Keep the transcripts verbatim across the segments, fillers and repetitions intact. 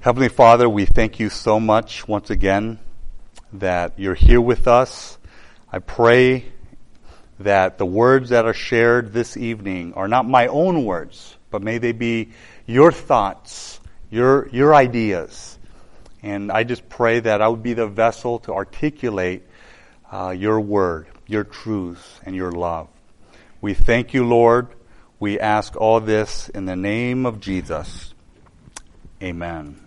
Heavenly Father, we thank you so much once again that you're here with us. I pray that the words that are shared this evening are not my own words, but may they be your thoughts, your your ideas. And I just pray that I would be the vessel to articulate uh, your word, your truths, and your love. We thank you, Lord. We ask all this in the name of Jesus. Amen.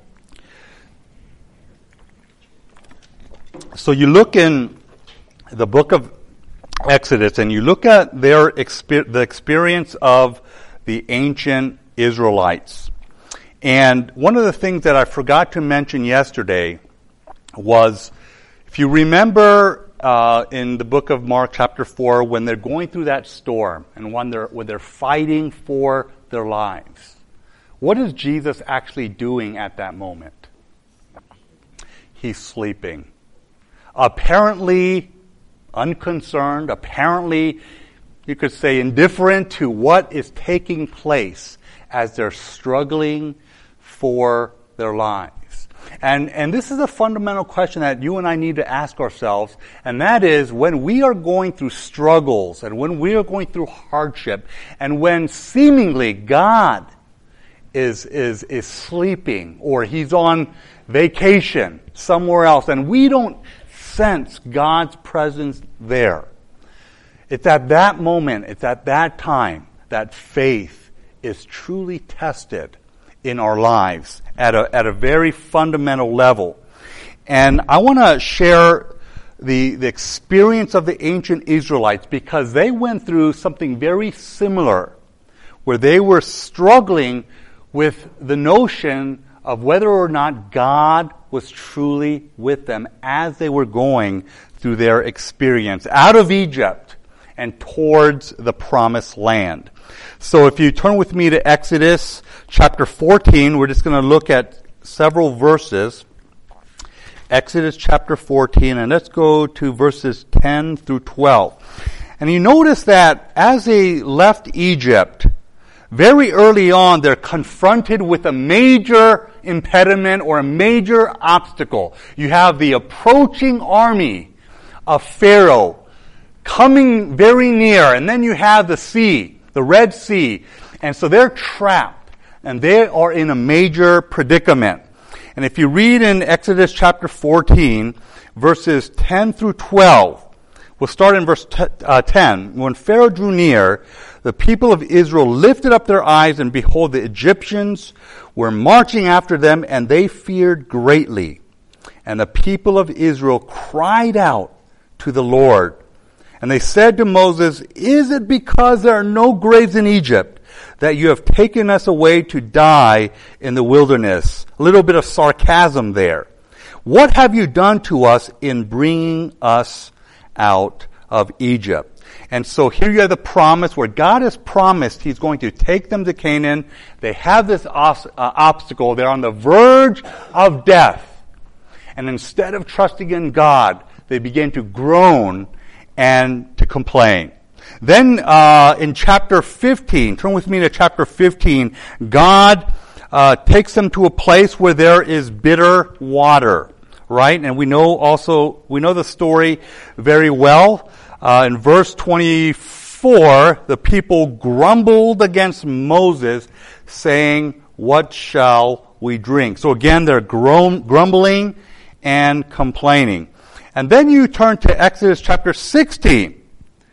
So you look in the book of Exodus and you look at their exper- the experience of the ancient Israelites. And one of the things that I forgot to mention yesterday was, if you remember uh, in the book of Mark chapter four, when they're going through that storm and when they're, when they're fighting for their lives, what is Jesus actually doing at that moment? He's sleeping. Apparently unconcerned, apparently, you could say, indifferent to what is taking place as they're struggling for their lives. And, and this is a fundamental question that you and I need to ask ourselves, and that is, when we are going through struggles and when we are going through hardship and when seemingly God is, is, is sleeping or He's on vacation somewhere else and we don't sense God's presence there. It's at that moment, it's at that time that faith is truly tested in our lives at a, at a very fundamental level. And I want to share the, the experience of the ancient Israelites because they went through something very similar where they were struggling with the notion of whether or not God was truly with them as they were going through their experience out of Egypt and towards the promised land. So if you turn with me to Exodus chapter fourteen, we're just going to look at several verses. Exodus chapter fourteen, and let's go to verses ten through twelve. And you notice that as they left Egypt, very early on, they're confronted with a major impediment or a major obstacle. You have the approaching army of Pharaoh coming very near, and then you have the sea, the Red Sea. And so they're trapped, and they are in a major predicament. And if you read in Exodus chapter fourteen, verses ten through twelve, we'll start in verse ten. When Pharaoh drew near, the people of Israel lifted up their eyes, and behold, the Egyptians were marching after them, and they feared greatly. And the people of Israel cried out to the Lord. And they said to Moses, "Is it because there are no graves in Egypt that you have taken us away to die in the wilderness?" A little bit of sarcasm there. "What have you done to us in bringing us out of Egypt?" And so here you have the promise where God has promised He's going to take them to Canaan. They have this os- uh, obstacle. They're on the verge of death. And instead of trusting in God, they begin to groan and to complain. Then uh, in chapter fifteen, turn with me to chapter fifteen, God uh, takes them to a place where there is bitter water, right? And we know also, we know the story very well. Uh, in verse twenty-four, the people grumbled against Moses, saying, "What shall we drink?" So again, they're grum- grumbling and complaining. And then you turn to Exodus chapter sixteen,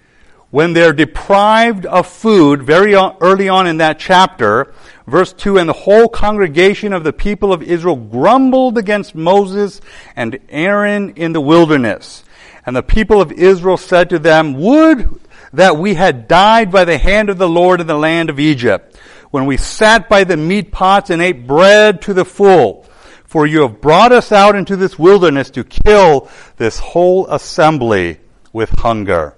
when they're deprived of food, very early on in that chapter, verse two, "And the whole congregation of the people of Israel grumbled against Moses and Aaron in the wilderness. And the people of Israel said to them, 'Would that we had died by the hand of the Lord in the land of Egypt, when we sat by the meat pots and ate bread to the full. For you have brought us out into this wilderness to kill this whole assembly with hunger.'"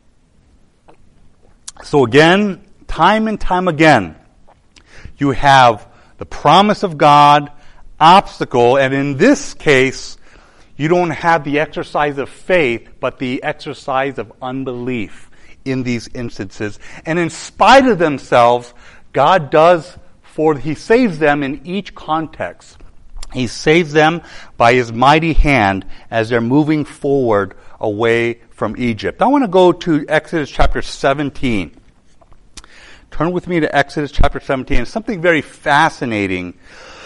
So again, time and time again, you have the promise of God, obstacle, and in this case, you don't have the exercise of faith, but the exercise of unbelief in these instances. And in spite of themselves, God does, for He saves them in each context. He saves them by his mighty hand as they're moving forward away from Egypt. I want to go to Exodus chapter seventeen. Turn with me to Exodus chapter seventeen. Something very fascinating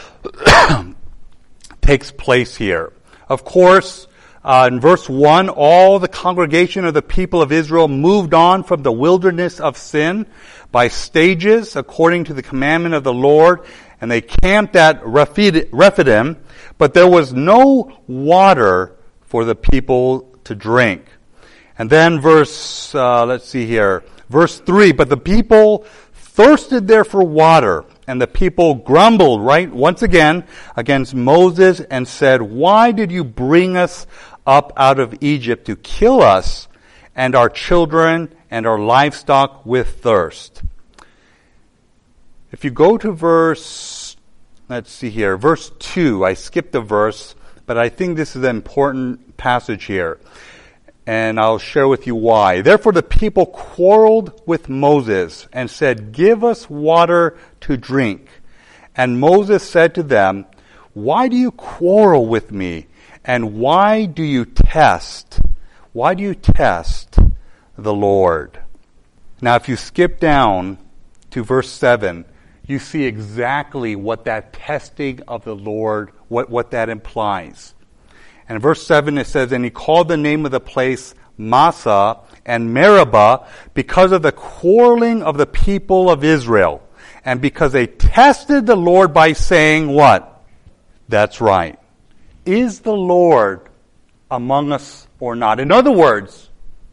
takes place here. Of course, uh, in verse one, all the congregation of the people of Israel moved on from the wilderness of sin by stages according to the commandment of the Lord, and they camped at Rephidim, but there was no water for the people to drink. And then verse, uh, let's see here, verse three, but the people thirsted there for water, and the people grumbled, right, once again, against Moses and said, why did you bring us up out of Egypt to kill us and our children and our livestock with thirst? If you go to verse, let's see here, verse two, I skipped a verse, but I think this is an important passage here. And I'll share with you why. Therefore the people quarreled with Moses and said, give us water to drink. And Moses said to them, why do you quarrel with me? And why do you test? Why do you test the Lord? Now if you skip down to verse seven, you see exactly what that testing of the Lord, what, what that implies. And in verse seven it says, and he called the name of the place Massah and Meribah because of the quarreling of the people of Israel. And because they tested the Lord by saying what? That's right. Is the Lord among us or not? In other words,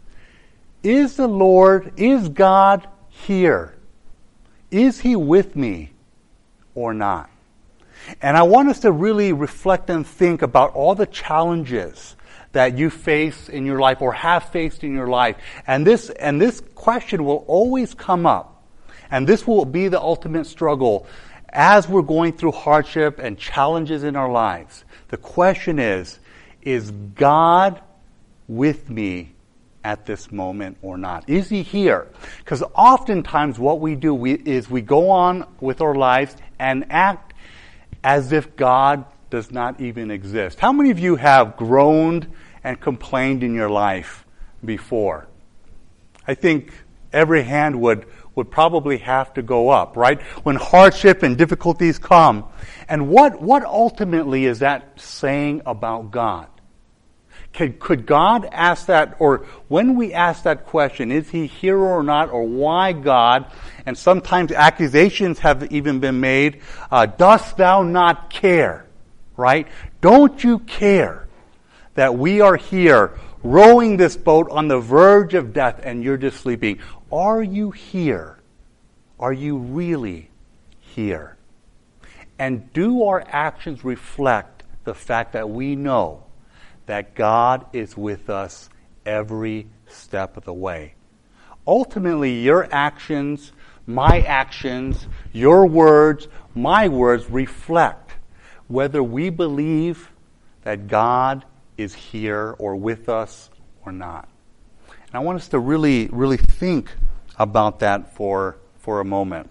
is the Lord, is God here? Is he with me or not? And I want us to really reflect and think about all the challenges that you face in your life or have faced in your life. And this, and this question will always come up. And this will be the ultimate struggle as we're going through hardship and challenges in our lives. The question is, is God with me at this moment or not? Is he here? Because oftentimes what we do we, is we go on with our lives and act as if God does not even exist. How many of you have groaned and complained in your life before? I think every hand would, would probably have to go up, right? When hardship and difficulties come. And what, what ultimately is that saying about God? Could, could God ask that, or when we ask that question, is he here or not, or why God? And sometimes accusations have even been made, uh, dost thou not care, right? Don't you care that we are here rowing this boat on the verge of death and you're just sleeping? Are you here? Are you really here? And do our actions reflect the fact that we know that God is with us every step of the way? Ultimately, your actions, my actions, your words, my words reflect whether we believe that God is here or with us or not. And I want us to really, really think about that for, for a moment.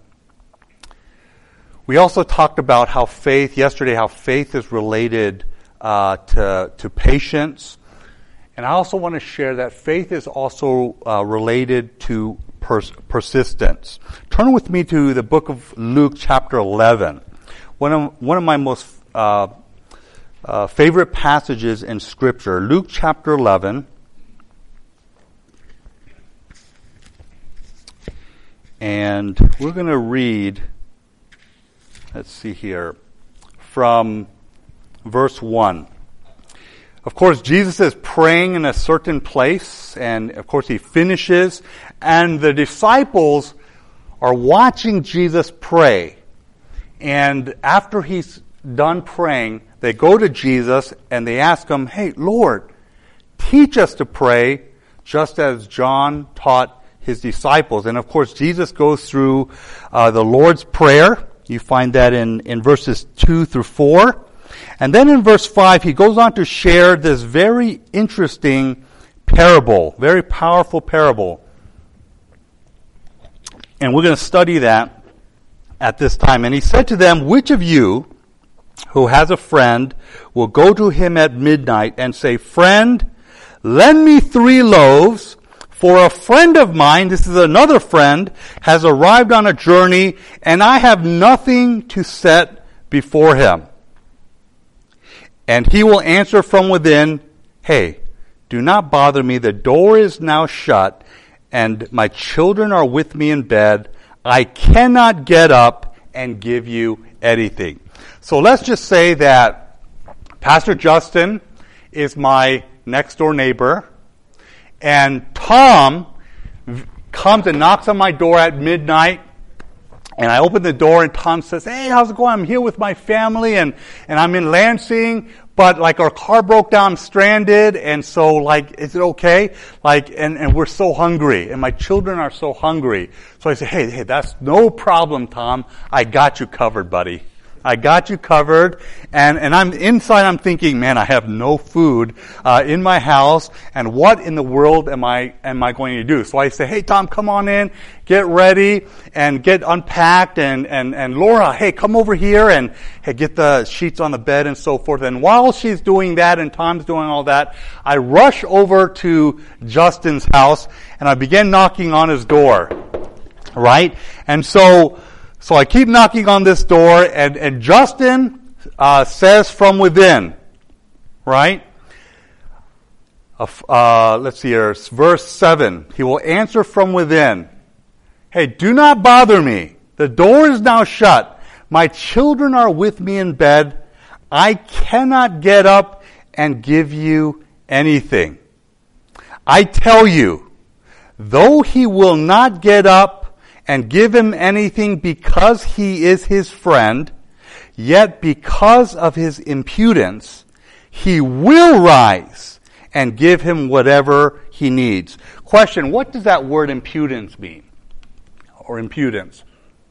We also talked about how faith, yesterday, how faith is related Uh, to, to patience. And I also want to share that faith is also uh, related to pers- persistence. Turn with me to the book of Luke chapter eleven. One of, one of my most uh, uh, favorite passages in Scripture. Luke chapter eleven. And we're going to read, let's see here, from verse one. Of course, Jesus is praying in a certain place, and of course he finishes, and the disciples are watching Jesus pray. And after he's done praying, they go to Jesus and they ask him, hey, Lord, teach us to pray just as John taught his disciples. And of course, Jesus goes through uh, the Lord's Prayer. You find that in, in verses two through four. And then in verse five, he goes on to share this very interesting parable, very powerful parable. And we're going to study that at this time. And he said to them, which of you, who has a friend will go to him at midnight and say, "Friend, lend me three loaves, for a friend of mine," this is another friend, "has arrived on a journey, and I have nothing to set before him." And he will answer from within, "Hey, do not bother me. The door is now shut, and my children are with me in bed. I cannot get up and give you anything." So let's just say that Pastor Justin is my next door neighbor, and Tom comes and knocks on my door at midnight, and I open the door, and Tom says, "Hey, how's it going? I'm here with my family, and, and I'm in Lansing, but like our car broke down, I'm stranded, and so like, is it okay? Like, and, and we're so hungry, and my children are so hungry." So I say, hey, hey, that's no problem, Tom. I got you covered, buddy. I got you covered. And, and I'm inside, I'm thinking, man, I have no food, uh, in my house, and what in the world am I, am I going to do? So I say, hey, Tom, come on in, get ready, and get unpacked, and, and, and Laura, hey, come over here, and hey, get the sheets on the bed, and so forth. And while she's doing that, and Tom's doing all that, I rush over to Justin's house, and I begin knocking on his door. Right? And so, So I keep knocking on this door, and, and Justin uh, says from within, right? Uh, uh, let's see here, verse seven. He will answer from within, "Hey, do not bother me. The door is now shut. My children are with me in bed. I cannot get up and give you anything. I tell you, though he will not get up and give him anything because he is his friend, yet because of his impudence, he will rise and give him whatever he needs." Question, what does that word impudence mean? Or impudence?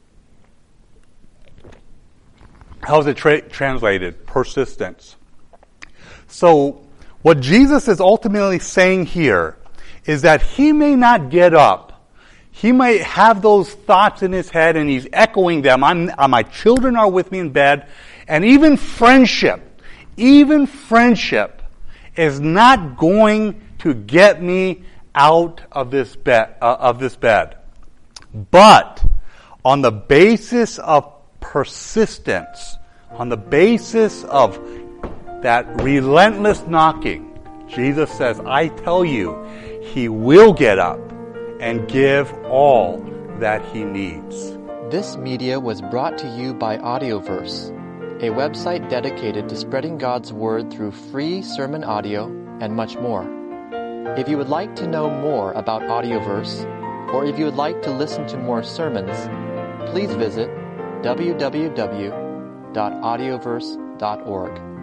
How is it tra- translated? Persistence. So, what Jesus is ultimately saying here is that he may not get up. He might have those thoughts in his head, and he's echoing them. I'm, uh, my children are with me in bed. And even friendship, even friendship is not going to get me out of this bed, uh, of this bed. But on the basis of persistence, on the basis of that relentless knocking, Jesus says, I tell you, he will get up and give all that he needs. This media was brought to you by Audioverse, a website dedicated to spreading God's Word through free sermon audio and much more. If you would like to know more about Audioverse, or if you would like to listen to more sermons, please visit w w w dot audioverse dot org.